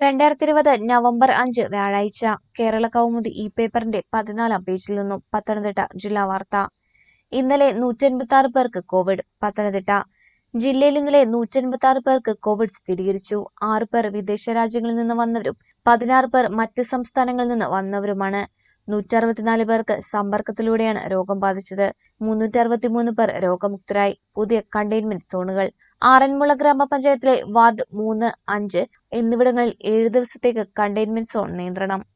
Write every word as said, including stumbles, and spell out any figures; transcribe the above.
രണ്ടായിരത്തി ഇരുപത് നവംബർ അഞ്ച് വ്യാഴാഴ്ച കേരള കൗമുദി ഈ പേപ്പറിന്റെ പതിനാലാം പേജിൽ നിന്നും പത്തനംതിട്ട ജില്ലാ വാർത്ത. ഇന്നലെ നൂറ്റൻപത്തി ആറ് പേർക്ക് കോവിഡ്. പത്തനംതിട്ട ജില്ലയിൽ ഇന്നലെ നൂറ്റൻപത്തി ആറ് പേർക്ക് കോവിഡ് സ്ഥിരീകരിച്ചു. ആറ് പേർ വിദേശ രാജ്യങ്ങളിൽ നിന്ന് വന്നവരും പതിനാറ് പേർ മറ്റ് സംസ്ഥാനങ്ങളിൽ നിന്ന് വന്നവരുമാണ്. നൂറ്റി അറുപത്തിനാല് പേർക്ക് സമ്പർക്കത്തിലൂടെയാണ് രോഗം ബാധിച്ചത്. മുന്നൂറ്റി അറുപത്തിമൂന്ന് പേർ രോഗമുക്തരായി. പുതിയ കണ്ടെയ്ൻമെന്റ് സോണുകൾ. ആറന്മുള ഗ്രാമപഞ്ചായത്തിലെ വാർഡ് മൂന്ന്, അഞ്ച് എന്നിവിടങ്ങളിൽ ഏഴു ദിവസത്തേക്ക് കണ്ടെയ്ൻമെന്റ് സോൺ നിയന്ത്രണം.